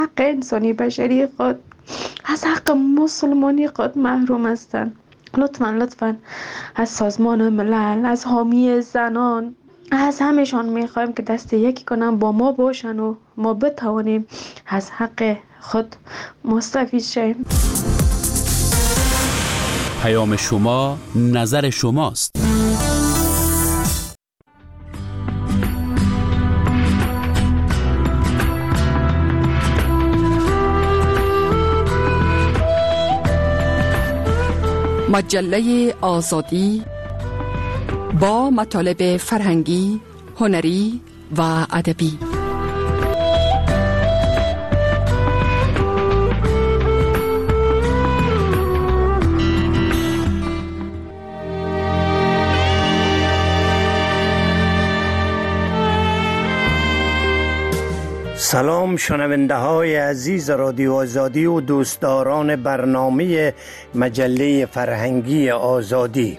حق انسانی بشری خود، از حق مسلمانی خود محروم هستند. لطفاً از سازمان ملل، از حامی زنان، از همهشان میخوایم که دست یکی کنن با ما باشن و ما بتوانیم از حق خود مستفید شیم. پیام شما نظر شماست. مجله آزادی با مطالب فرهنگی، هنری و ادبی. سلام شنونده های عزیز رادیو آزادی و دوستداران برنامه مجله فرهنگی آزادی.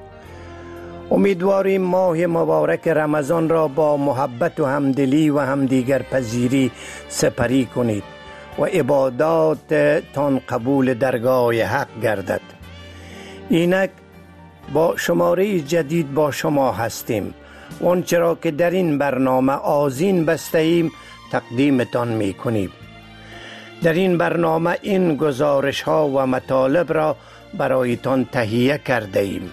امیدواریم ماه مبارک رمضان را با محبت و همدلی و همدیگر پذیری سپری کنید و عبادات تان قبول درگاه حق گردد. اینک با شماره جدید با شما هستیم و آنچه را که در این برنامه آذین بسته ایم تقدیمتان می کنیم. در این برنامه این گزارش ها و مطالب را برایتان تهیه کرده ایم.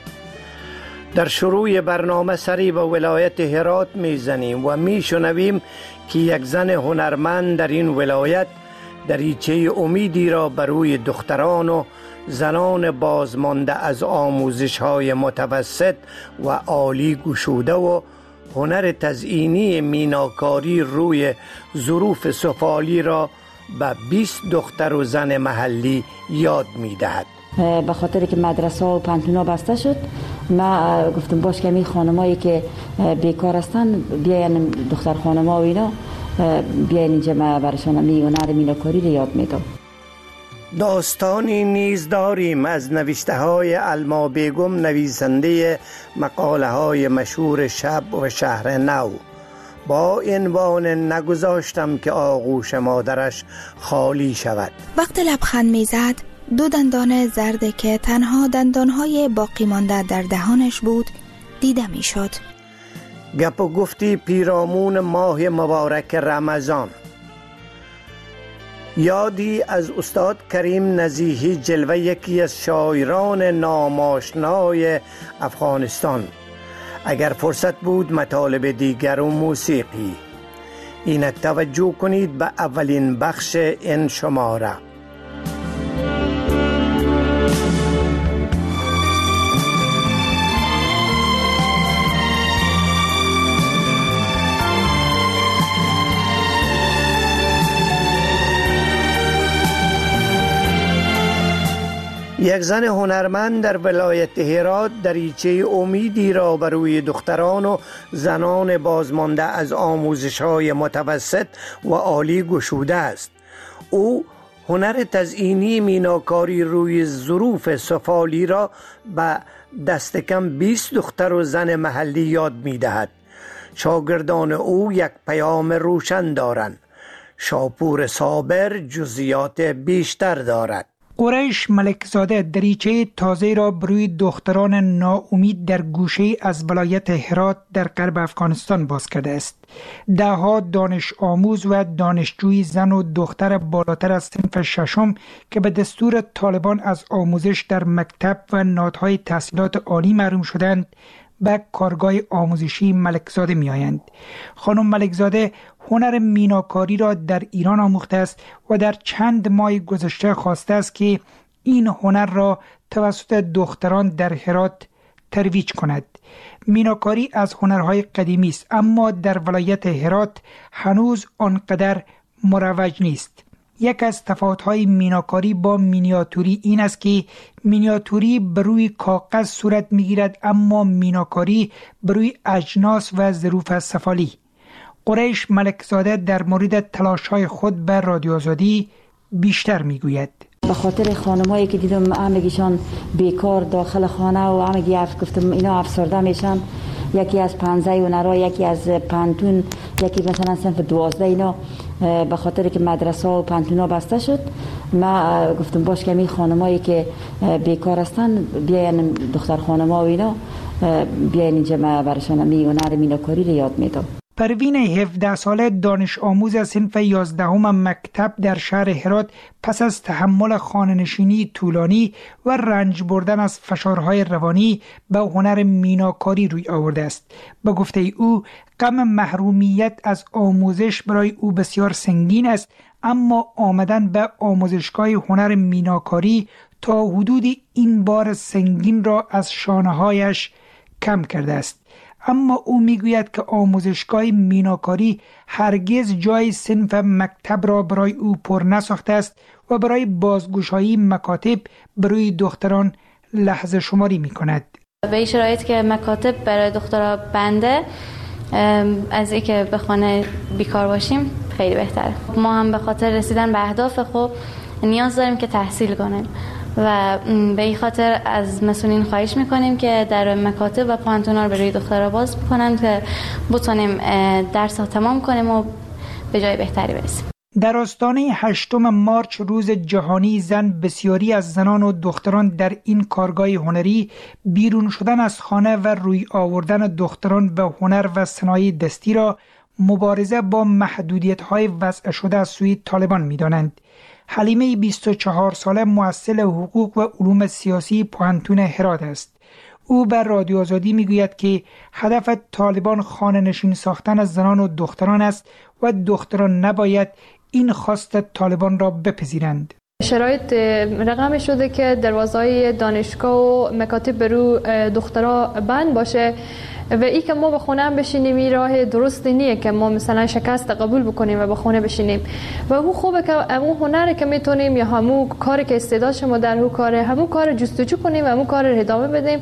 در شروع برنامه سری به ولایت هرات می زنیم و می شنویم که یک زن هنرمند در این ولایت دریچه امیدی را بروی دختران و زنان بازمانده از آموزش های متوسط و عالی گشوده و هنر تزئینی میناکاری روی ظروف سفالی را به 20 دختر و زن محلی یاد می‌دهد. به خاطر که مدرسه و پانتونا بسته شد، ما گفتم باش که می خانمایی که بیکار هستن بیاین دختر خانما و اینا بیاین اینجا، ما برشان هنر میناکاری رو یاد میدم. داستانی نیز داریم از نوشته های علما بیگم، نویسنده مقاله های مشهور شب و شهر نو، با عنوان نگذاشتم که آغوش مادرش خالی شود. وقت لبخند میزد، 2 دندان زرد که تنها دندانهای باقی مانده در دهانش بود دیده میشد. گپ و گفتی پیرامون ماه مبارک رمضان. یادی از استاد کریم نزیهی جلوه، یکی از شاعران ناماشنای افغانستان. اگر فرصت بود مطالب دیگر و موسیقی. اینک توجه کنید به اولین بخش این شماره. یک زن هنرمند در ولایت هرات دریچه امیدی را بروی دختران و زنان بازمانده از آموزش‌های متوسط و عالی گشوده است. او هنر تزئینی میناکاری روی ظروف سفالی را به دست کم 20 دختر و زن محلی یاد می‌دهد. شاگردان او یک پیام روشن دارند. شاپور صابر جزئیات بیشتر دارد. قریش ملکزاده دریچه تازه را بروی دختران ناامید در گوشه از ولایت هرات در غرب افغانستان باز کرده است. دهها دانش آموز و دانشجوی زن و دختر بالاتر از صنف 6 که به دستور طالبان از آموزش در مکتب و نهادهای تحصیلات عالی محروم شدند به کارگاه آموزشی ملکزاده می آیند. خانم ملکزاده هنر میناکاری را در ایران آموخته است و در چند ماه گذشته خواسته است که این هنر را توسط دختران در هرات ترویج کند. میناکاری از هنرهای قدیمی است، اما در ولایت هرات هنوز آنقدر مروج نیست. یک از تفاوت‌های میناکاری با مینیاتوری این است که مینیاتوری بر روی کاغذ صورت می‌گیرد، اما میناکاری بر روی اجناس و ظروف سفالی. قریش ملکزاده در مورد تلاش‌های خود بر رادیو آزادی بیشتر می‌گوید. به خاطر خانمایی که دیدم همگیشان بیکار داخل خانه و همگی گفتم اینا افسرده میشن، یکی از 15 هنرها، یکی از پانتون، یکی مثلا صنف 12. اینا به خاطر که مدرسه و پانتونا بسته شد، ما گفتم باش که می خانمایی که بیکار هستن بیاین، دختر خانما و اینا بیاین اینجا، ما برشان می هنر میناکاری رو یاد میدم. پروین 17 ساله دانش آموز صنف 11 مکتب در شهر هرات پس از تحمل خانه‌نشینی طولانی و رنج بردن از فشارهای روانی به هنر میناکاری روی آورده است. به گفته او غم محرومیت از آموزش برای او بسیار سنگین است، اما آمدن به آموزشگاه هنر میناکاری تا حدودی این بار سنگین را از شانه‌هایش کم کرده است. اما او میگوید که آموزشگاه میناکاری هرگز جای صنف مکتب را برای او پر نساخته است و برای بازگشایی مکاتب برای دختران لحظه شماری می کند. به این شرایط که مکاتب برای دخترها بنده، از این که به خانه بیکار باشیم خیلی بهتره. ما هم به خاطر رسیدن به اهداف خود نیاز داریم که تحصیل کنیم و به این خاطر از مسئولین خواهش میکنیم که در مکاتب و پانتونا رو برای دخترها باز بکنن که بتونیم درس ها تمام کنیم و به جای بهتری برسیم. در آستانه 8 مارچ روز جهانی زن، بسیاری از زنان و دختران در این کارگاه هنری بیرون شدن از خانه و روی آوردن دختران به هنر و صنایع دستی را مبارزه با محدودیت‌های وضع شده از سوی طالبان می‌دانند. حلیمه 24 ساله مؤسسه حقوق و علوم سیاسی پانتون هرات است. او بر رادیو آزادی میگوید که هدف طالبان خانه نشین ساختن از زنان و دختران است و دختران نباید این خواست طالبان را بپذیرند. شرایط رقم شده که دروازهای دانشگاه و مکاتب برو دخترها بند باشه و ای که ما به خونه هم بشینیم، این راه درست نیه که ما مثلا شکست قبول بکنیم و به خونه بشینیم. و او خوبه که همون هنری که میتونیم یا همون کاری که استعداد شما در اون کاره، همون کار جستجو کنیم و همون کار رو ادامه بدیم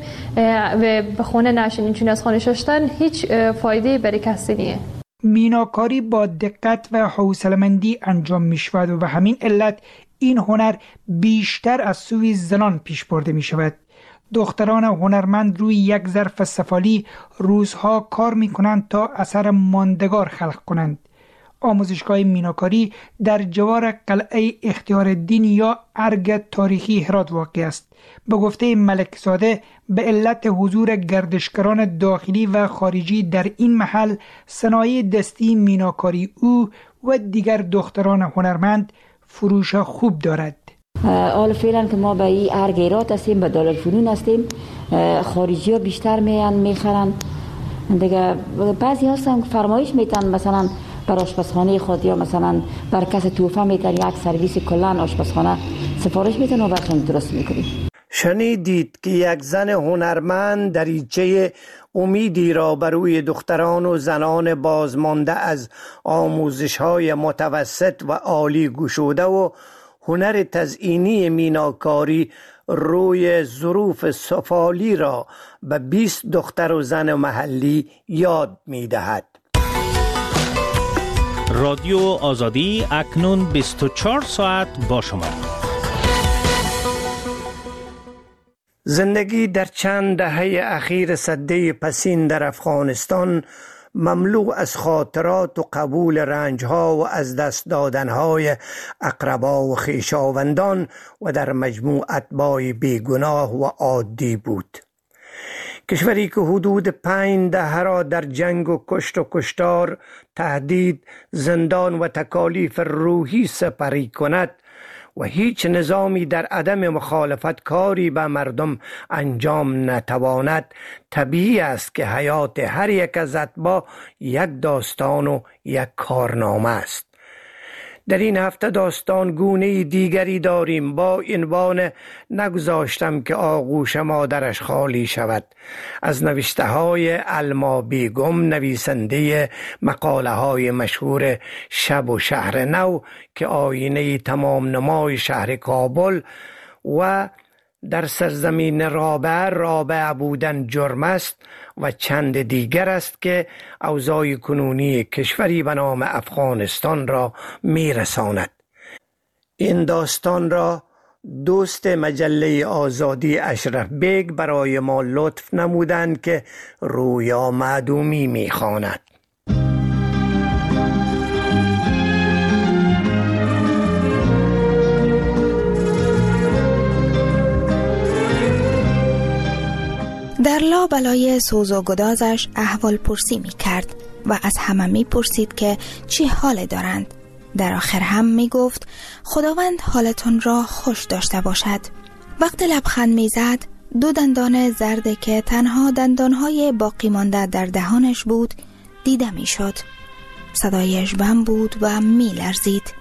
و به خونه نشینیم، چون از خانه شستن هیچ فایده برای کسی نیه. میناکاری با دقت و حوصله‌مندی انجام می‌شود و به همین علت این هنر بیشتر از سوی زنان پیش برده می‌شود. دختران هنرمند روی یک ظرف سفالی روزها کار می‌کنند تا اثر ماندگار خلق کنند. آموزشگاه میناکاری در جوار قلعه اختیارالدین یا ارگ تاریخی هرات واقع است. به گفته ملک زاده به علت حضور گردشگران داخلی و خارجی در این محل، صنایع دستی میناکاری او و دیگر دختران هنرمند فروش خوب دارد. حال فعلا که ما به این ارگ هرات هستیم، به دارالفنون هستیم، خارجی ها بیشتر میخرن دیگه. بعضی هستن که فرمایش میتن مثلا بر آشپزخانه خود یا مثلا بر کس توفه میتن یک سرویس کلان آشپزخانه سفارش میتن و برشان درست میکنیم. شنیدید که یک زن هنرمند دریچه امیدی را بروی دختران و زنان بازمانده از آموزش‌های متوسط و عالی گشوده و هنر تزئینی میناکاری روی ظروف سفالی را به 20 دختر و زن محلی یاد می‌دهد. رادیو آزادی اکنون 24 ساعت با شما. زندگی در چند دهه اخیر سده پسین در افغانستان مملو از خاطرات و قبول رنجها و از دست دادنهای اقربا و خویشاوندان و در مجموع اتباع بیگناه و عادی بود. کشوری که حدود 5 دهه را در جنگ و کشت و کشتار، تهدید، زندان و تکالیف روحی سپری کند و هیچ نظامی در عدم مخالفت کاری به مردم انجام نتواند، طبیعی است که حیات هر یک از اتباع یک داستان و یک کارنامه است. در این هفته داستان گونه دیگری داریم با عنوان نگذاشتم که آغوش مادرش خالی شود، از نوشته های علما بیگم، نویسنده مقاله های مشهور شب و شهر نو که آینه تمام نمای شهر کابل و در سرزمین رابع بودن جرم است و چند دیگر است که اوضاع کنونی کشوری به نام افغانستان را میرساند. این داستان را دوست مجله آزادی اشرف بیگ برای ما لطف نمودند که رویا معدومی می‌خواند. در لابلای سوز و گدازش احوال پرسی می کرد و از همه می پرسید که چی حال دارند. در آخر هم می گفت خداوند حالتون را خوش داشته باشد. وقتی لبخند می زد 2 دندان زرد که تنها دندانهای باقی مانده در دهانش بود دیده می شد. صدایش بم بود و می لرزید.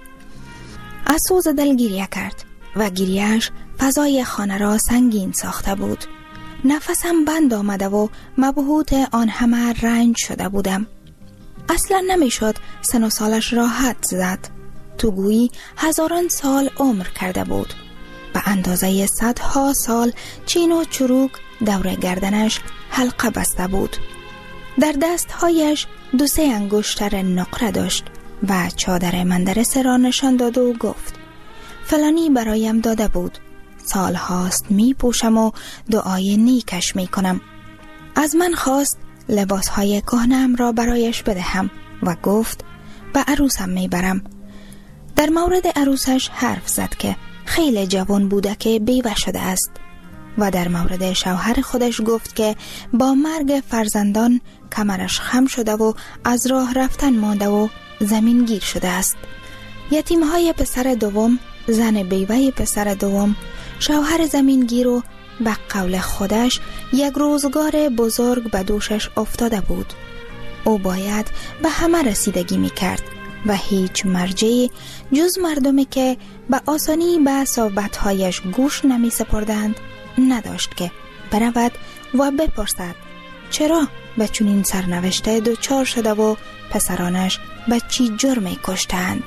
از سوز دل گریه کرد و گریهش فضای خانه را سنگین ساخته بود. نفسم بند آمده و مبهوت آن همه رنج شده بودم. اصلا نمیشد سن و سالش را حد زد. تو گویی هزاران سال عمر کرده بود. به اندازه صدها سال چین و چروک دور گردنش حلقه بسته بود. در دستهایش 2-3 انگشتر نقره داشت و چادر مندرسه را نشان داد و گفت فلانی برایم داده بود. سال هاست می پوشم و دعای نیکش می کنم. از من خواست لباس های کهنه‌ام را برایش بدهم و گفت به عروسم می برم. در مورد عروسش حرف زد که خیلی جوان بوده که بیوه شده است و در مورد شوهر خودش گفت که با مرگ فرزندان کمرش خم شده و از راه رفتن مانده و زمین گیر شده است. یتیم های پسر دوم، زن بیوه پسر دوم، شوهر زمینگیر و به قول خودش یک روزگار بزرگ به دوشش افتاده بود. او باید به همه رسیدگی می کرد و هیچ مرجعی جز مردمی که به آسانی به صحبتهایش گوش نمی سپردند نداشت که برود و بپرسد چرا به چنین سرنوشته دچار شده و پسرانش به چی جرمی کشتند.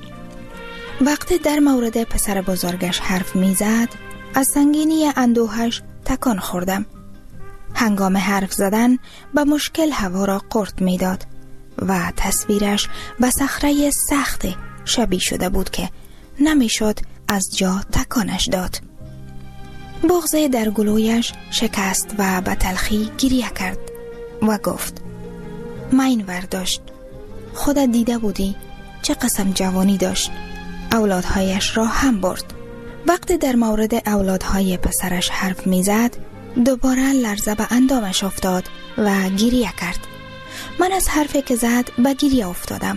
وقتی در مورد پسر بزرگش حرف می زد از سنگینی اندوهش تکان خوردم. هنگام حرف زدن به مشکل هوا را قرط می داد و تصویرش به صخره سخت شبیه شده بود که نمی شد از جا تکانش داد. بغض در گلویش شکست و به تلخی گریه کرد و گفت مین ورداشت. خودت دیده بودی چه قسم جوانی داشت. اولادهایش را هم برد. وقتی در مورد اولادهای پسرش حرف می زد دوباره لرزه به اندامش افتاد و گریه کرد. من از حرفی که زد به گریه افتادم.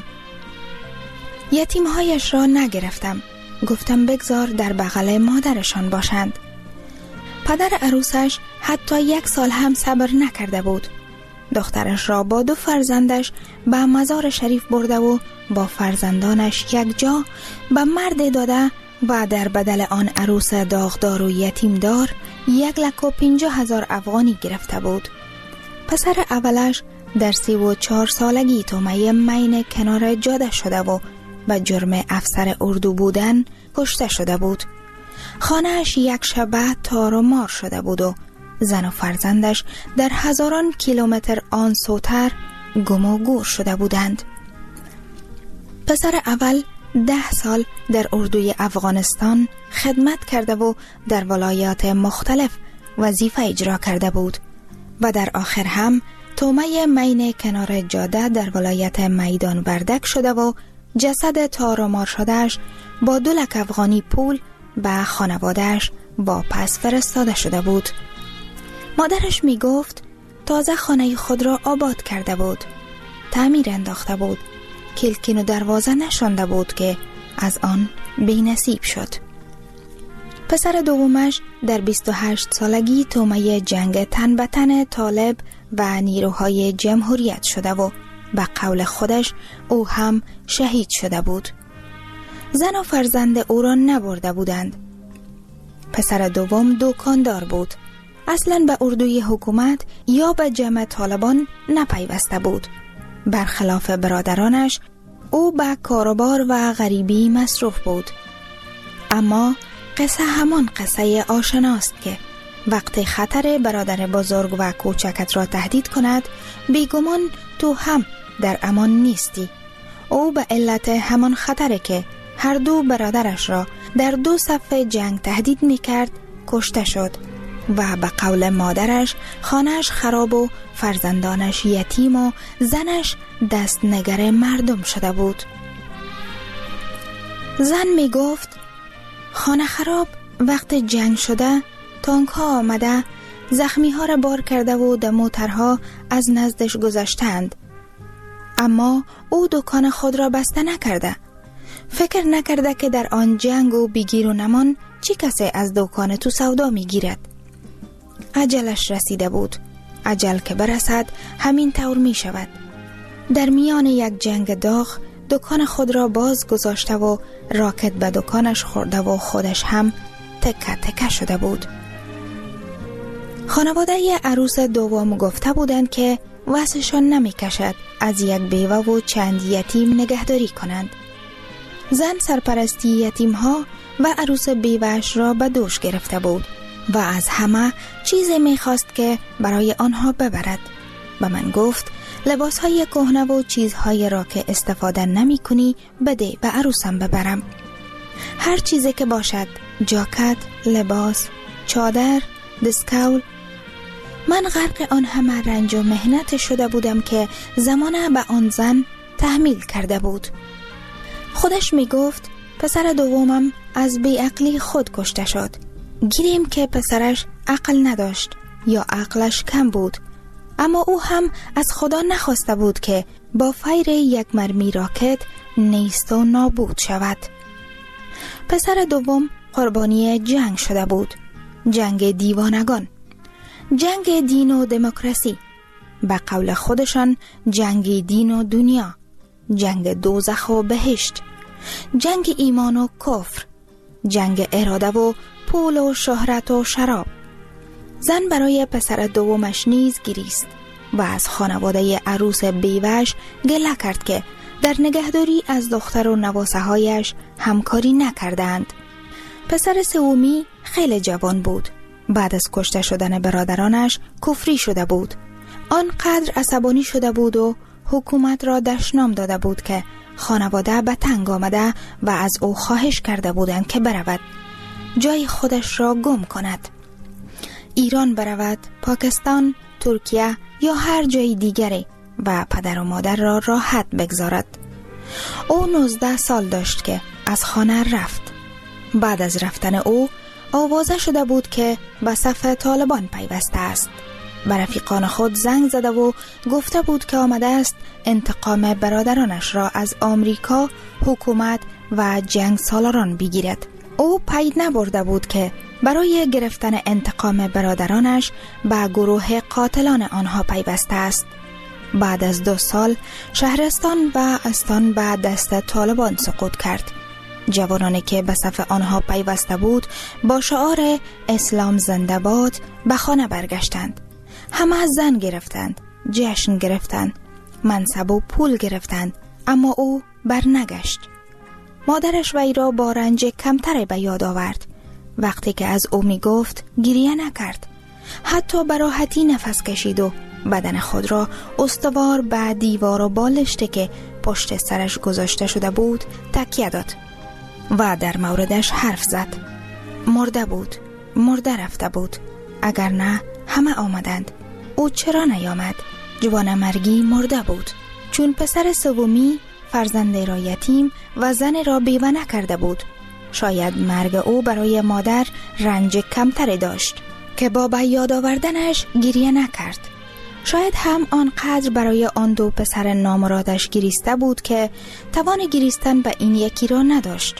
یتیمهایش را نگرفتم. گفتم بگذار در بغل مادرشان باشند. پدر عروسش حتی 1 سال هم صبر نکرده بود. دخترش را با 2 فرزندش به مزار شریف برده و با فرزندانش یک جا به مرد داده و در بدل آن عروس داغدار و یتیمدار 1,50,000 افغانی گرفته بود. پسر اولش در 34 سالگی تومه مین کنار جاده شده و به جرم افسر اردو بودن کشته شده بود. خانه‌اش یک شبه تار و مار شده بود و زن و فرزندش در هزاران کیلومتر آن سوتر گم و گور شده بودند. پسر اول 10 سال در اردوی افغانستان خدمت کرده و در ولایات مختلف وظیفه اجرا کرده بود و در آخر هم تومه مین کنار جاده در ولایت میدان وردک شده و جسد تار و مار شدهش با 2 لک افغانی پول به خانوادهش واپس فرستاده شده بود. مادرش می گفت تازه خانه خود را آباد کرده بود. تعمیر انداخته بود. کلکین و دروازه نشانده بود که از آن بی نصیب شد. پسر دومش در 28 سالگی تومه جنگ تن به تن طالب و نیروهای جمهوریت شده و به قول خودش او هم شهید شده بود. زن و فرزند او را نبرده بودند. پسر دوم دکاندار بود. اصلا به اردوی حکومت یا به جمع طالبان نپیوسته بود. برخلاف برادرانش او به کاروبار و غریبی مصروف بود. اما قصه همان قصه آشناست که وقتی خطر برادر بزرگ و کوچکت را تهدید کند بیگمان تو هم در امان نیستی. او به علت همان خطره که هر دو برادرش را در 2 صفحه جنگ تهدید میکرد کشته شد و به قول مادرش خانه‌اش خراب و فرزندانش یتیم و زنش دستنگر مردم شده بود. زن می گفت خانه خراب وقت جنگ شده، تانک ها آمده زخمی ها را بار کرده و در موترها از نزدش گذشتند، اما او دکان خود را بسته نکرده. فکر نکرده که در آن جنگ و بگیر و نمان چی کسی از دکان تو سودا می گیرد. اجلش رسیده بود. اجل که برسد همین طور می شود. در میان یک جنگ داغ دکان خود را باز گذاشته و راکت به دکانش خورده و خودش هم تکه تکه شده بود. خانواده عروس دوم گفته بودند که واسشان نمی کشد از یک بیوه و چند یتیم نگهداری کنند. زن سرپرستی یتیم ها و عروس بیوهش را به دوش گرفته بود و از همه چیزی می خواست که برای آنها ببرد. به من گفت لباس های کهنه و چیزهای را که استفاده نمی کنی بده به عروسم ببرم. هر چیزی که باشد، جاکت، لباس، چادر، دستکول. من غرق آن همه رنج و مهنت شده بودم که زمانه به آن زن تحمیل کرده بود. خودش می گفت پسر دومم از بیعقلی خود کشته شد. گیریم که پسرش عقل نداشت یا عقلش کم بود، اما او هم از خدا نخواسته بود که با فیر یک مرمی راکت نیست و نابود شود. پسر دوم قربانی جنگ شده بود. جنگ دیوانگان، جنگ دین و دموکراسی، به قول خودشان جنگ دین و دنیا، جنگ دوزخ و بهشت، جنگ ایمان و کفر، جنگ اراده و پول و شهرت و شراب. زن برای پسر دومش نیز گریست و از خانواده عروس بیوه‌اش گله کرد که در نگهداری از دختر و نواسه هایش همکاری نکردند. پسر سومی خیلی جوان بود. بعد از کشته شدن برادرانش کفری شده بود. آنقدر عصبانی شده بود و حکومت را دشنام داده بود که خانواده به تنگ آمده و از او خواهش کرده بودند که برود جای خودش را گم کند. ایران برود، پاکستان، ترکیه یا هر جای دیگری و پدر و مادر را راحت بگذارد. او 19 سال داشت که از خانه رفت. بعد از رفتن او آوازه شده بود که به صف طالبان پیوسته است. به رفیقان خود زنگ زده و گفته بود که آمده است انتقام برادرانش را از آمریکا، حکومت و جنگ سالاران بگیرد. او پید نبرده بود که برای گرفتن انتقام برادرانش به گروه قاتلان آنها پیوسته است. بعد از 2 سال شهرستان و استان به دست طالبان سقوط کرد. جوانانی که به صف آنها پیوسته بود با شعار اسلام زنده باد به خانه برگشتند. همه زن گرفتند، جشن گرفتند، منصب و پول گرفتند، اما او برنگشت. مادرش وی را با رنج کمتری به یاد آورد. وقتی که از او می گفت گریه نکرد. حتی به راحتی نفس کشید و بدن خود را استوار به دیوار و بالشتی که پشت سرش گذاشته شده بود تکیه داد و در موردش حرف زد. مرده بود، مرده رفته بود. اگر نه همه آمدند. او چرا نیامد؟ جوان مرگی مرده بود. چون پسر سومی فرزند را یتیم و زن را بیوه نکرده بود. شاید مرگ او برای مادر رنج کمتری داشت که با به یاد آوردنش گریه نکرد. شاید هم آنقدر برای آن 2 پسر نامرادش گریسته بود که توان گریستن به این یکی را نداشت.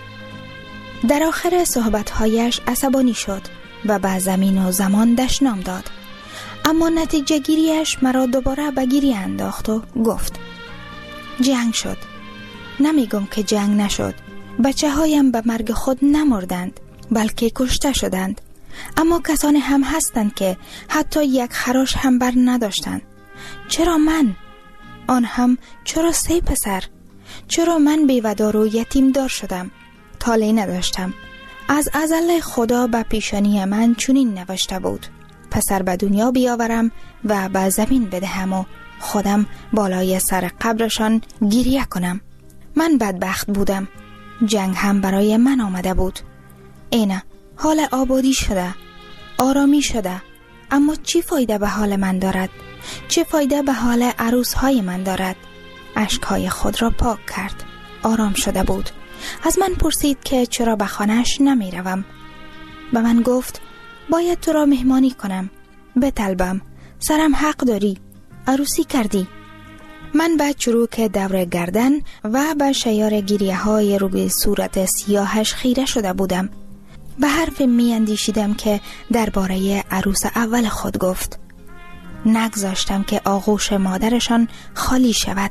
در آخر صحبتهایش عصبانی شد و به زمین و زمان دشنام داد. اما نتیجه گیریش مرا دوباره به گریه انداخت و گفت جنگ شد. نمیگم که جنگ نشد. بچه هایم به مرگ خود نمردند بلکه کشته شدند. اما کسانی هم هستند که حتی یک خراش هم بر نداشتند. چرا من؟ آن هم چرا 3 پسر؟ چرا من بیودار و یتیم دار شدم؟ طالعی نداشتم. از ازل خدا به پیشانی من چنین نوشته بود: پسر به دنیا بیاورم و به زمین بدهم و خودم بالای سر قبرشان گریه کنم. من بدبخت بودم. جنگ هم برای من آمده بود. اینه حال آبادی شده، آرامی شده، اما چی فایده به حال من دارد؟ چه فایده به حال عروسهای من دارد؟ اشکهای خود را پاک کرد، آرام شده بود. از من پرسید که چرا به خانه‌اش نمی روم. به من گفت باید تو را مهمانی کنم، بطلبم، سرم حق داری، عروسی کردی. من به چروک دور گردن و به شیار گریه های رو به صورت سیاهش خیره شده بودم. به حرف می اندیشیدم که درباره عروس اول خود گفت. نگذاشتم که آغوش مادرشان خالی شود.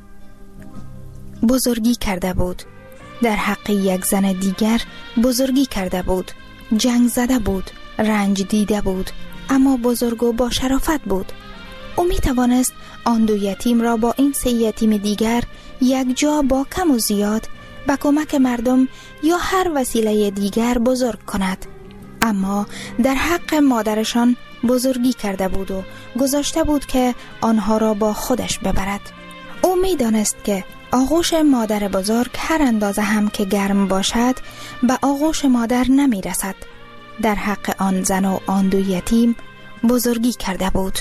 بزرگی کرده بود، در حق یک زن دیگر بزرگی کرده بود، جنگ زده بود، رنج دیده بود، اما بزرگ و با شرافت بود. او می توانست آن دو یتیم را با این سه یتیم دیگر یک جا با کم و زیاد به کمک مردم یا هر وسیله دیگر بزرگ کند، اما در حق مادرشان بزرگی کرده بود و گذاشته بود که آنها را با خودش ببرد. او می دانست که آغوش مادر بزرگ هر اندازه هم که گرم باشد به آغوش مادر نمی رسد. در حق آن زن و آن دو یتیم بزرگی کرده بود.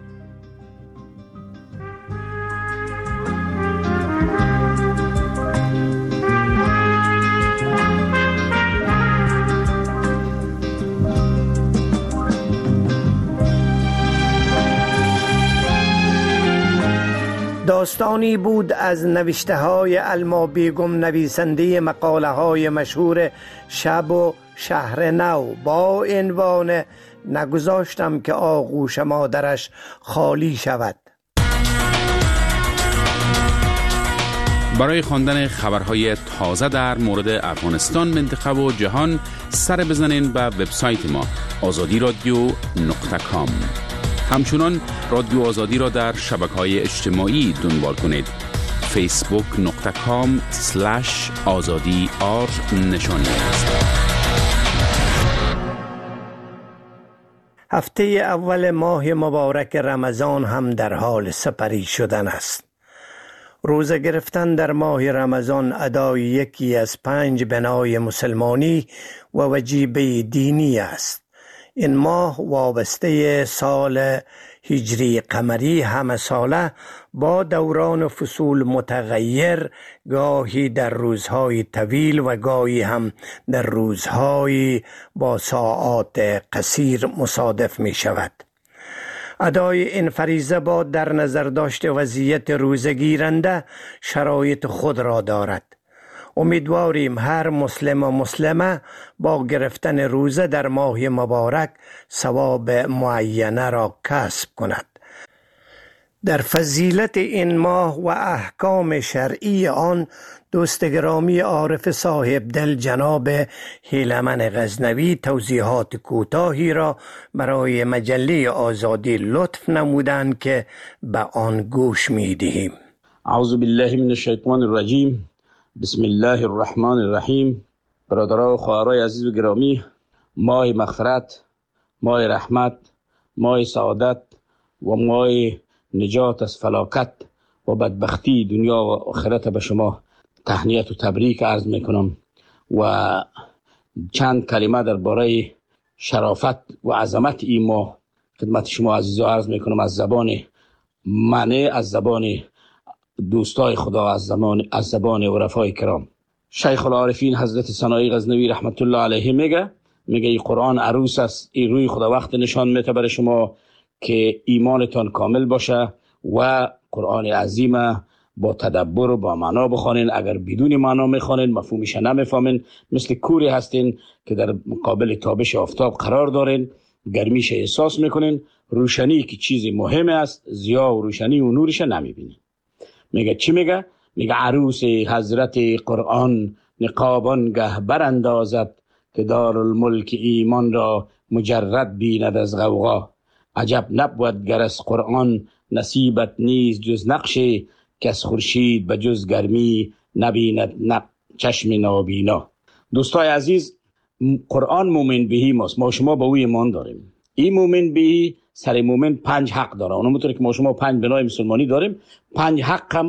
داستانی بود از نوشته های علما بیگم، نویسنده مقاله های مشهور شب و شهر نو، با عنوان نگذاشتم که آغوش مادرش خالی شود. برای خواندن خبرهای تازه در مورد افغانستان، منطقه و جهان سر بزنین به وبسایت ما azadiradio.com. همچنان رادیو آزادی را در شبکه‌های اجتماعی دنبال کنید. facebook.com/azadi_r نشانی است. هفته اول ماه مبارک رمضان هم در حال سپری شدن است. روزه گرفتن در ماه رمضان ادای یکی از 5 بنای مسلمانی و وجیبه دینی است. این ماه وابسته سال هجری قمری همه ساله با دوران و فصول متغیر، گاهی در روزهای طویل و گاهی هم در روزهای با ساعات قصیر مصادف می شود. ادای این فریضه با در نظر داشت وضعیت روزه گیرنده شرایط خود را دارد. امیدواریم هر مسلم و مسلمه با گرفتن روزه در ماه مبارک ثواب معینه را کسب کند. در فضیلت این ماه و احکام شرعی آن، دوست گرامی عارف صاحب دل جناب هیلمن غزنوی توضیحات کوتاهی را برای مجله آزادی لطف نمودند که به آن گوش می دهیم. اعوذ بالله من الشیطان الرجیم. بسم الله الرحمن الرحیم. برادران و خواهرای عزیز و گرامی، ماه مغفرت، ماه رحمت، ماه سعادت و ماه نجات از فلاکت و بدبختی دنیا و آخرت به شما تهنیت و تبریک عرض میکنم و چند کلمه درباره شرافت و عظمت این ماه خدمت شما عزیزا عرض میکنم، از زبان منه، از زبان دوستای خدا، از زبان عرفای کرام. شیخ العارفین حضرت سنایی غزنوی رحمت الله علیه میگه این قرآن عروس است. این روی خدا وقت نشان میده برای شما که ایمانتان کامل باشه و قرآن عظیم با تدبر و با معنا بخوانین. اگر بدون معنا میخوانین مفهومش نمیفهمین، مثل کوری هستین که در مقابل تابش آفتاب قرار دارین، گرمیش احساس میکنین، روشنی که چیزی مهم است، ضیا و روشنی و نورش نمیبینین. میگه چی میگه؟ میگه عروس حضرت قرآن نقابان گه براندازد که دارالملک ایمان را مجرد بیند از غوغا. عجب نبود گر از قرآن نصیبت نیز جز نقشه، که از خورشید به جز گرمی نبیند چشم نابینا. دوستای عزیز، قرآن مومن بهی ماست، ما شما به او ایمان داریم. این مومن بهی سر مومن 5 حق داره. اونمونطور که ما شما 5 بنای مسلمانی داریم، 5 حق هم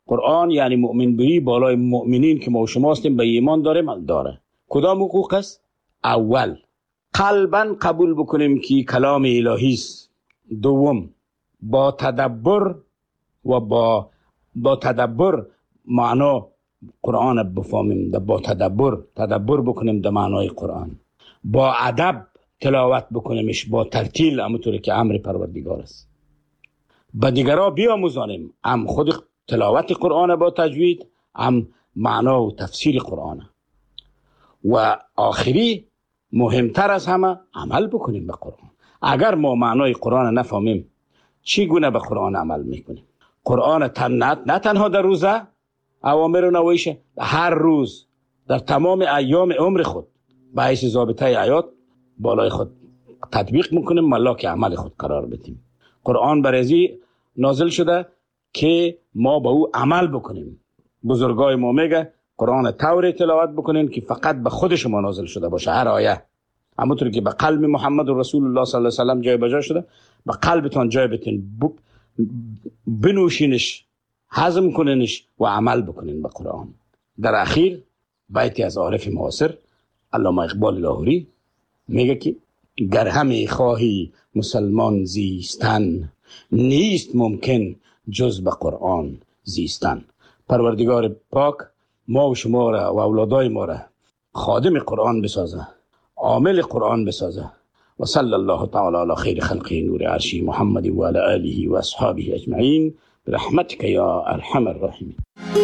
قرآن یعنی مؤمن بری بالای مؤمنین که ما و شما هستیم به ایمان داره. کدام حقوق است؟ اول قلبا قبول بکنیم که کلام الهی است. دوم با تدبر و با تدبر معنا قرآن بفهمیم، با تدبر بکنیم در معنای قرآن. با ادب تلاوت بکنیمش، با ترتیل، همونطوری که امر پروردگار است. به دیگرها بیاموزانیم، هم خود تلاوت قرآن با تجوید، هم معنا و تفسیر قرآن. و آخری مهمتر از همه عمل بکنیم به قرآن. اگر ما معنای قرآن نفهمیم چگونه به قرآن عمل میکنیم؟ قرآن نه تنها در روزه اوامر و نواهیش، هر روز در تمام ایام عمر خود به حیث ضابطه حیات بالای خود تطبیق میکنیم، ملاک عمل خود قرار بدیم. قرآن برای نازل شده که ما به او عمل بکنیم. بزرگای ما میگه قرآن طوری تلاوت بکنین که فقط به خود شما نازل شده باشه، هر آیه. همونطور که به قلب محمد رسول الله صلی الله علیه و سلم جای بجا شده، به قلبتان جای بتین، بنوشینش، هضم کنینش و عمل بکنین به قرآن. در اخیر بیتی از عارف معاصر علامه اقبال لاهوری میگه که گر همی خواهی مسلمان زیستن، نیست ممکن جز به قرآن زیستن. پروردگار پاک ما و شما را و اولادای ما را خادم قرآن بسازه، عامل قرآن بسازه. و صلی الله تعالی علی خیر خلقه نور عرشی محمد و علی آله و اصحابه اجمعین برحمتک یا ارحم الراحمین.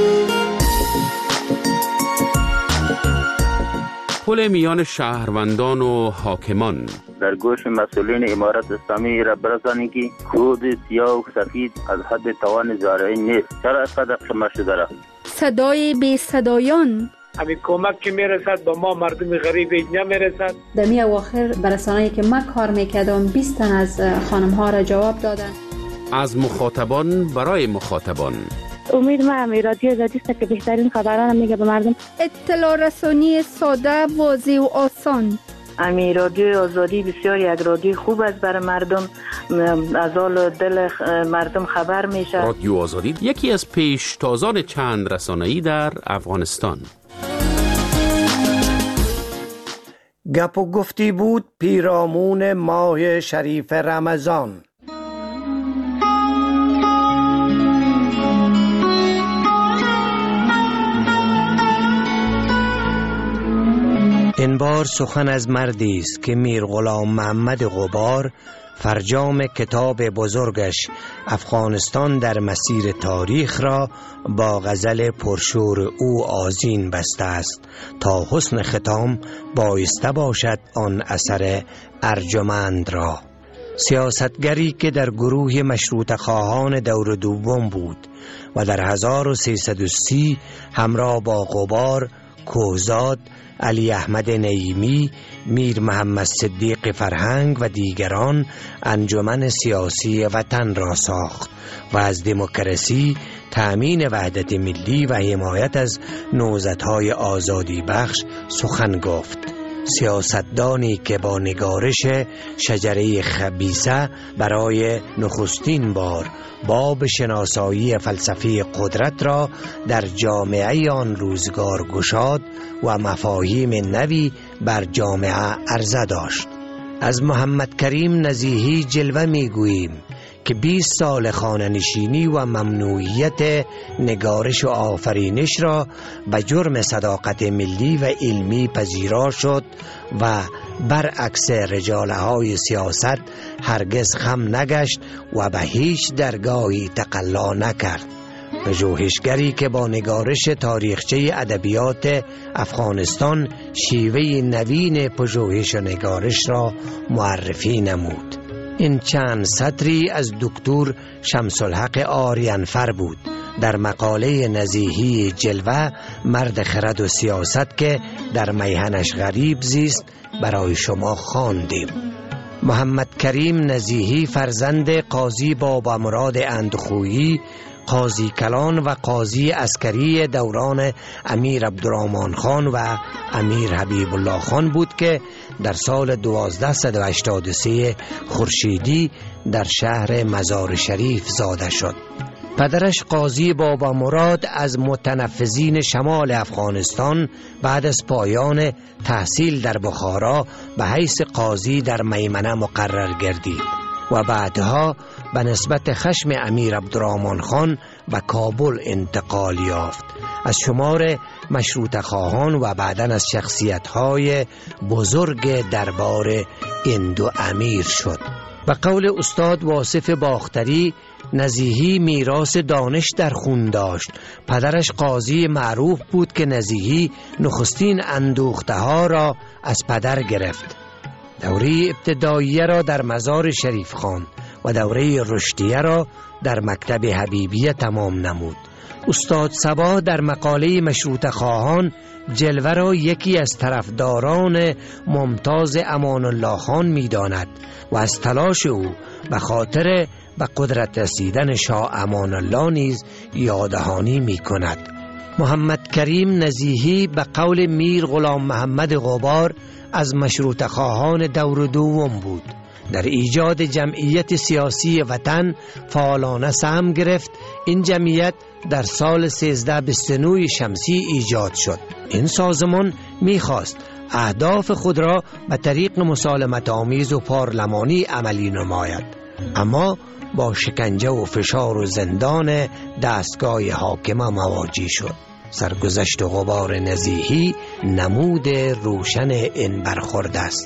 پل میان شهروندان و حاکمان در گوش مسئولین امارت اسلامی را برسانی که کود سیاه و سفید از حد توان زارعین نیست. چرا از قدر شما شده را؟ صدای بی صدایان همین کمک که میرسد با ما مردم غریب اینجا میرسد. در می اواخر برسانه‌ای که من کار میکردم 20 تن از خانم ها را جواب دادن. از مخاطبان برای مخاطبان. امید من رادیو آزادی است که بهترین خبران میگه به مردم. اطلاع رسانی ساده، واضح و آسان. امی رادیو آزادی بسیار یک رادیو خوب است برای مردم، از حال دل مردم خبر میشه. رادیو آزادی یکی از پیشتازان چند رسانه‌ای در افغانستان. گپ و گفتی بود پیرامون ماه شریف رمضان. این بار سخن از مردی است که میر غلام محمد غبار فرجام کتاب بزرگش افغانستان در مسیر تاریخ را با غزل پرشور او آذین بسته است تا حسن ختام بایسته باشد آن اثر ارجمند را. سیاستگری که در گروه مشروطه خواهان دور دوم بود و در 1330 همراه با غبار، کوهزاد، علی احمد نعیمی، میر محمد صدیق فرهنگ و دیگران انجمن سیاسی وطن را ساخت و از دموکراسی، تأمین وحدت ملی و حمایت از نهضت‌های آزادی بخش سخن گفت. سیاستدانی که با نگارش شجره خبیثه برای نخستین بار باب شناسایی فلسفی قدرت را در جامعه آن روزگار گشاد و مفاهیم نوی بر جامعه عرضه داشت. از محمد کریم نزیهی جلوه میگوییم که 20 سال خانه نشینی و ممنوعیت نگارش و آفرینش را به جرم صداقت ملی و علمی پذیرا شد و برعکس رجاله‌های سیاست هرگز خم نگشت و به هیچ درگاهی تقلا نکرد. پژوهشگری که با نگارش تاریخچه ادبیات افغانستان شیوه نوین پژوهش و نگارش را معرفی نمود. این چند سطری از دکتر شمس الحق آریانفر بود در مقاله نزیهی جلوه مرد خرد و سیاست که در میهنش غریب زیست برای شما خواندیم. محمد کریم نزیهی فرزند قاضی بابا مراد اندخویی، قاضی کلان و قاضی عسکری دوران امیر عبدالرحمن خان و امیر حبیب الله خان بود که در سال 1283 خورشیدی در شهر مزار شریف زاده شد. پدرش قاضی بابا مراد از متنفذین شمال افغانستان بعد از پایان تحصیل در بخارا به حیث قاضی در میمنه مقرر گردید و بعدها به نسبت خشم امیر عبدالرحمن خان به کابل انتقال یافت. از شمار مشروطه خواهان و بعداً از شخصیت‌های بزرگ دربار اندو امیر شد. به قول استاد واصف باختری، نزیهی میراث دانش در خون داشت. پدرش قاضی معروف بود که نزیهی نخستین اندوخته ها را از پدر گرفت. دوره ابتداییه را در مزار شریف خان و دوره رشدیه را در مکتب حبیبیه تمام نمود. استاد صبا در مقاله مشروطه خواهان جلوه را یکی از طرفداران ممتاز امان الله خان می داند و از تلاش او به خاطر به قدرت رسیدن شاه امان الله نیز یادهانی می کند. محمد کریم نزیهی به قول میر غلام محمد غبار از مشروطه خواهان دور دوم بود. در ایجاد جمعیت سیاسی وطن فعالانه سهم گرفت. این جمعیت در سال 1329 شمسی ایجاد شد. این سازمان می‌خواست اهداف خود را به طریق مسالمت آمیز و پارلمانی عملی نماید، اما با شکنجه و فشار و زندان دستگاه حاکمه مواجه شد. سرگذشت غبار نزیهی نمود روشن این برخورد است.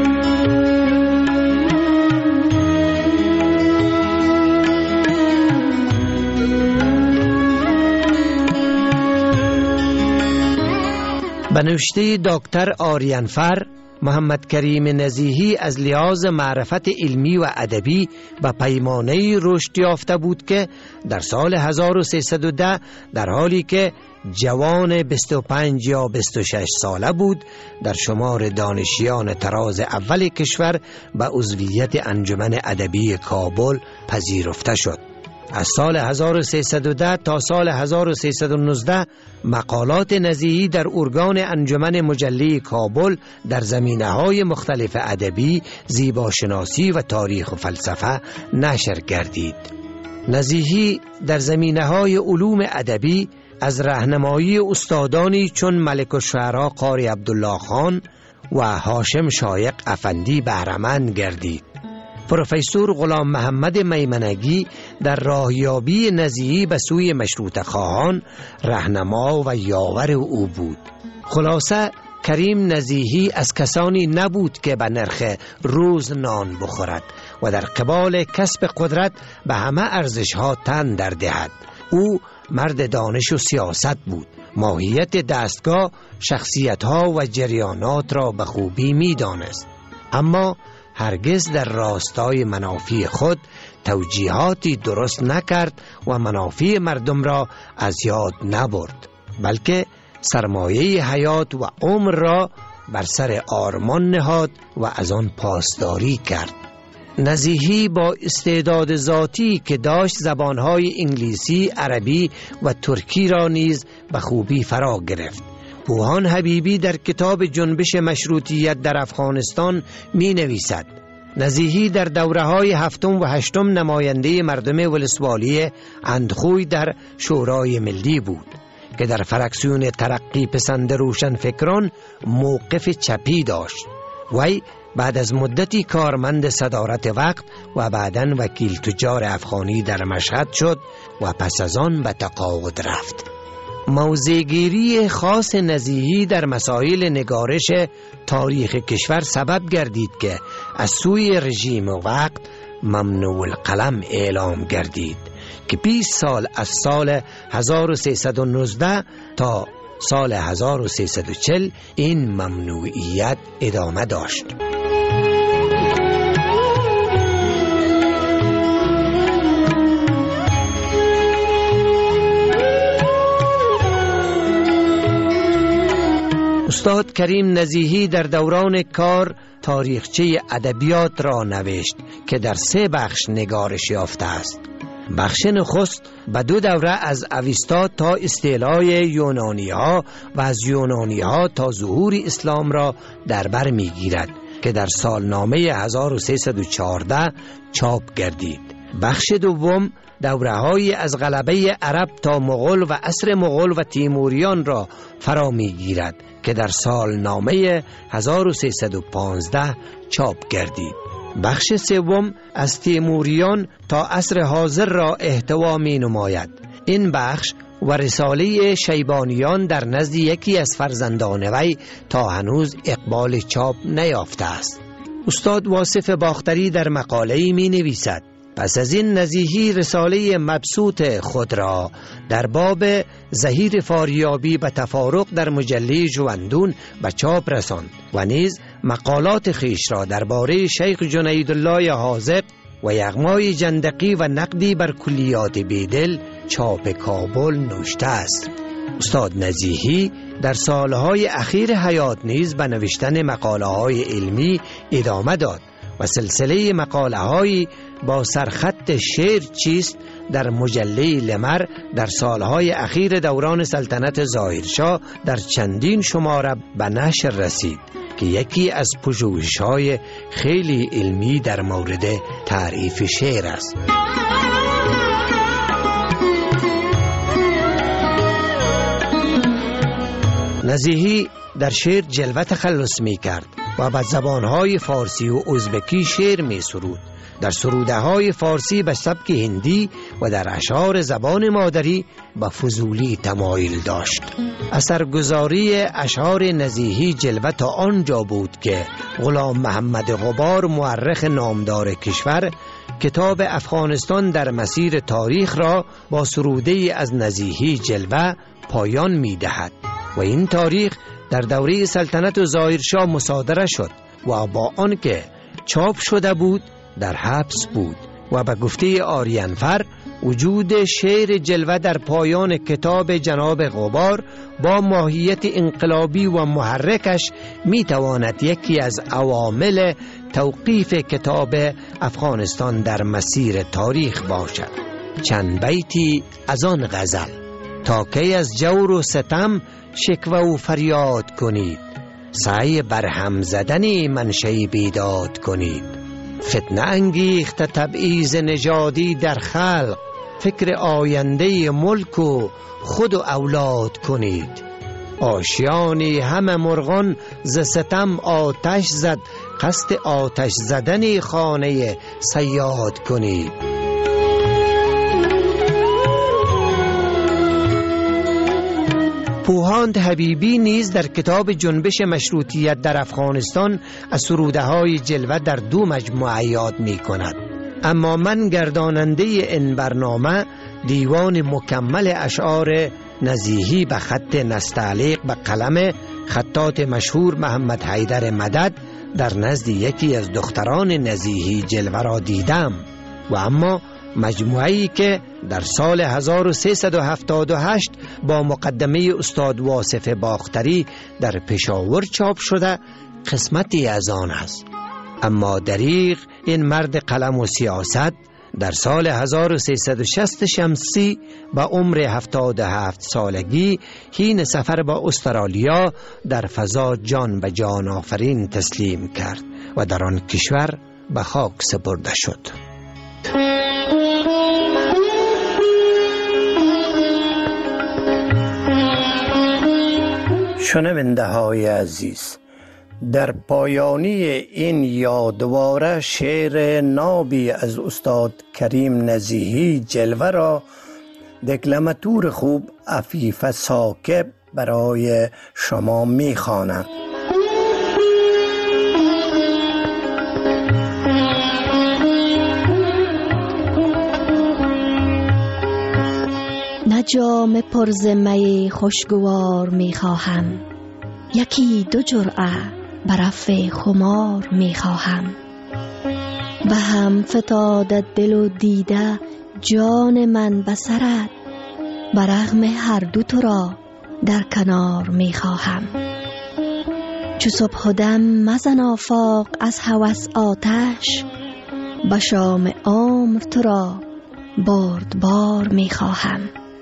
به نوشته دکتر آریانفر، محمد کریم نزیهی از لحاظ معرفت علمی و ادبی به پیمانه رشد یافته بود که در سال 1310 در حالی که جوان 25 یا 26 ساله بود در شمار دانشیان طراز اول کشور به عضویت انجمن ادبی کابل پذیرفته شد. از سال 1310 تا سال 1319 مقالات نزیهی در ارگان انجمن مجله کابل در زمینه‌های مختلف ادبی، زیباشناسی و تاریخ و فلسفه نشر گردید. نزیهی در زمینه‌های علوم ادبی از راهنمایی استادانی چون ملک الشعرا قاری عبدالله خان و هاشم شایق افندی بهره‌مند گردید. پروفسور غلام محمد میمنگی در راهیابی نزیهی به سوی مشروطه خواهان راهنما و یاور او بود. خلاصه کریم نزیهی از کسانی نبود که به نرخ روز نان بخورد و در قبال کسب قدرت به همه ارزش‌ها تن در دهد. او مرد دانش و سیاست بود. ماهیت دستگاه، شخصیت‌ها و جریانات را به خوبی می‌دانست، اما هرگز در راستای منافع خود توجیهاتی درست نکرد و منافع مردم را از یاد نبرد، بلکه سرمایه حیات و عمر را بر سر آرمان نهاد و از آن پاسداری کرد. نزیهی با استعداد ذاتی که داشت زبانهای انگلیسی، عربی و ترکی را نیز به خوبی فرا گرفت. پوهان حبیبی در کتاب جنبش مشروطیت در افغانستان می نویسد: نزیهی در دوره‌های هفتم و هشتم نماینده مردم ولسوالی اندخوی در شورای ملی بود که در فرکسیون ترقی پسند روشن فکران موقف چپی داشت. وی بعد از مدتی کارمند صدارت وقت و بعداً وکیل تجار افغانی در مشهد شد و پس از آن به تقاعد رفت. موضع‌گیری خاص نزیهی در مسائل نگارش تاریخ کشور سبب گردید که از سوی رژیم وقت ممنوع القلم اعلام گردید که 20 سال از سال 1319 تا سال 1340 این ممنوعیت ادامه داشت. استاد کریم نزیهی در دوران کار تاریخچه ادبیات را نوشت که در 3 بخش نگارش یافته است. بخش نخست به 2 دوره از اویستا تا استعلای یونانی ها و از یونانی ها تا ظهور اسلام را در بر می گیرد که در سالنامه 1314 چاپ گردید. بخش دوم دوره‌های از غلبه عرب تا مغول و عصر مغول و تیموریان را فرا می‌گیرد که در سالنامه 1315 چاپ گردید. بخش سوم از تیموریان تا عصر حاضر را احتوا می‌نماید. این بخش و رساله شیبانیان در نزد یکی از فرزندان وی تا هنوز اقبال چاپ نیافته است. استاد واصف باختری در مقاله‌ای می‌نویسد: پس از این نزیهی رساله مبسوط خود را در باب ظهیر فاریابی به تفارق در مجله جوندون به چاپ رساند و نیز مقالات خیش را درباره شیخ جنیدالله حاذق و یغمای جندقی و نقدی بر کلیات بیدل چاپ کابل نوشته است. استاد نزیهی در سالهای اخیر حیات نیز به نوشتن مقاله‌های علمی ادامه داد و سلسله مقاله‌های با سرخط شعر چیست در مجله لمر در سالهای اخیر دوران سلطنت ظاهرشاه در چندین شماره به نشر رسید که یکی از پژوهش‌های خیلی علمی در مورد تعریف شعر است. نزیهی در شعر جلوه تخلص می کرد و به زبانهای فارسی و ازبکی شعر می سرود. در سروده های فارسی به سبک هندی و در اشعار زبان مادری به فضولی تمایل داشت. اثرگذاری اشعار نزیهی جلوه تا آنجا بود که غلام محمد غبار مورخ نامدار کشور کتاب افغانستان در مسیر تاریخ را با سروده از نزیهی جلوه پایان می دهد و این تاریخ در دوره سلطنت ظاهرشاه مصادره شد و با آنکه چاپ شده بود در حبس بود و به گفته آریانفر وجود شعر جلوه در پایان کتاب جناب غبار با ماهیت انقلابی و محرکش می تواند یکی از عوامل توقیف کتاب افغانستان در مسیر تاریخ باشد. چند بیتی از آن غزل: تا کی از جور و ستم شکوه و فریاد کنید، سعی بر هم زدن منشأ بیداد کنید. فتنه انگیخت تبعیض نژادی در خلق، فکر آینده ملک و خود و اولاد کنید. آشیانی همه مرغان ز ستم آتش زد، قصد آتش زدن خانه صیاد کنید. پوهاند حبیبی نیز در کتاب جنبش مشروطیت در افغانستان از سروده های جلوه در دو مجموعه یاد می کند. اما من گرداننده این برنامه دیوان مکمل اشعار نزیهی به خط نستعلیق به قلم خطاط مشهور محمد حیدر مدد در نزد یکی از دختران نزیهی جلوه را دیدم و اما مجموعه‌ای که در سال 1378 با مقدمه استاد واصف باختری در پشاور چاپ شده قسمتی از آن است. اما دریغ این مرد قلم و سیاست در سال 1360 شمسی با عمر 77 سالگی حین سفر با استرالیا در فضا جان به جان آفرین تسلیم کرد و در آن کشور به خاک سپرده شد. شنونده های عزیز، در پایانی این یادواره شعر نابی از استاد کریم نزیهی جلوه را دکلماتور خوب عفیف ثاقب برای شما می‌خوانم. نه جام پر ز می خوشگوار می‌خواهم، یکی دو جرعه بر عفو خمار می‌خواهم. به هم فتاده دل و دیده جان من به سرت، بر رغم هر دو تو را در کنار می‌خواهم. چو صبح و دم مزن آفاق از هوس آتش، به شام عمر تو را بردبار می‌خواهم.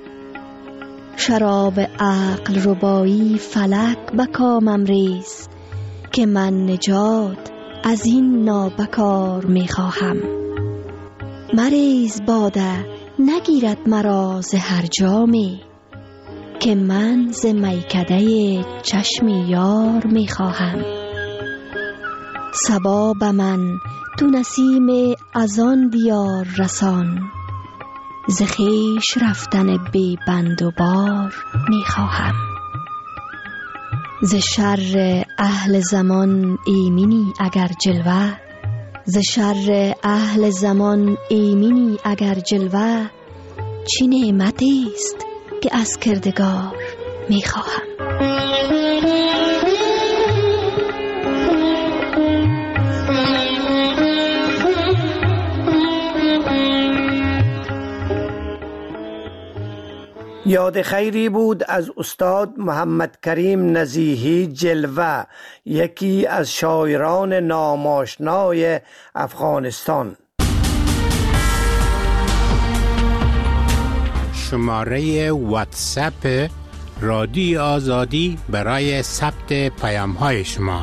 شراب عقل ربایی فلک به کامم ریز، که من نجات از این نابکار می‌خواهم. مریز باده نگیرد مرا ز هر جامی، که من ز میکده چشم یار می خواهم. صبا به من تو نسیم از آن دیار رسان، ز خویش رفتن بی بند و بار می خواهم. ز شر اهل زمان ایمنی اگر جلوه، ز شر اهل زمان ایمنی اگر جلوه، چه نعمتی است که از کردگار می خواهم. یاد خیری بود از استاد محمد کریم نزیهی جلوه، یکی از شاعران ناماشنای افغانستان. شماره واتساپ رادیو آزادی برای ثبت پیام های شما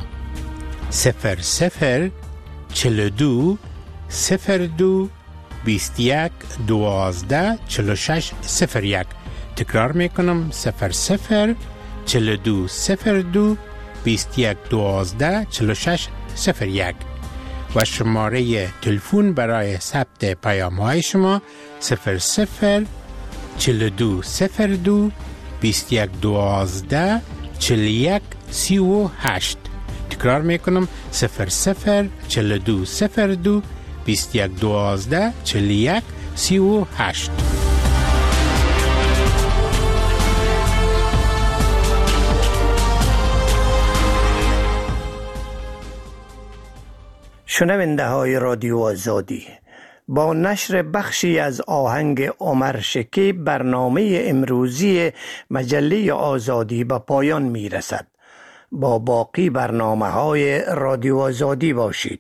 00 42 02 21 12 46 01. تکرار میکنم 00 42 02 21 12 46 01 و شماره تلفن برای ثبت پیام های شما 00 42 02 21 12 41 38. تکرار میکنم 00 42 02 21 12 41 38. شنونده های رادیو آزادی، با نشر بخشی از آهنگ عمر شکیب برنامه امروزی مجله آزادی به پایان می رسد. با باقی برنامه های رادیو آزادی باشید.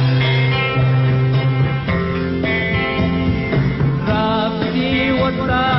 Ra